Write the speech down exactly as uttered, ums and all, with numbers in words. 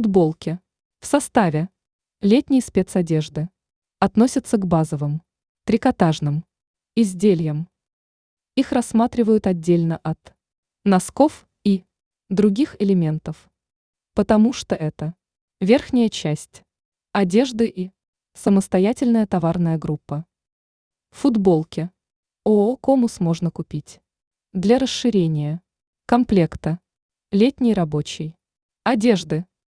Футболки. В составе летней спецодежды. Относятся к базовым, трикотажным изделиям. Их рассматривают отдельно от носков и других элементов, потому что это верхняя часть одежды и самостоятельная товарная группа. Футболки. ООО «Комус» можно купить для расширения комплекта летней рабочей одежды.